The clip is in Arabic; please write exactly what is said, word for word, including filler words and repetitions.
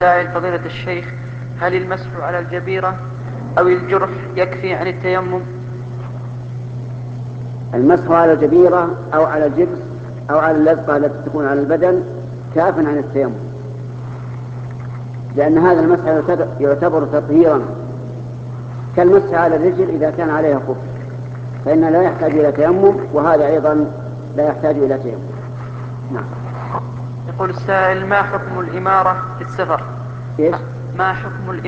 سائل فضيلة الشيخ: هل المسح على الجبيرة أو الجرح يكفي عن التيمم؟ المسح على الجبيرة أو على الجبس أو على اللزقة التي تكون على البدن كاف عن التيمم، لأن هذا المسح يعتبر تطهيرا، كالمسح على الرجل إذا كان عليها خف، فإنه لا يحتاج إلى تيمم، وهذا أيضا لا يحتاج إلى تيمم. نعم. يقول السائل: ما حكم الإمارة في السفر؟ إيش؟ ما حكم الإمارة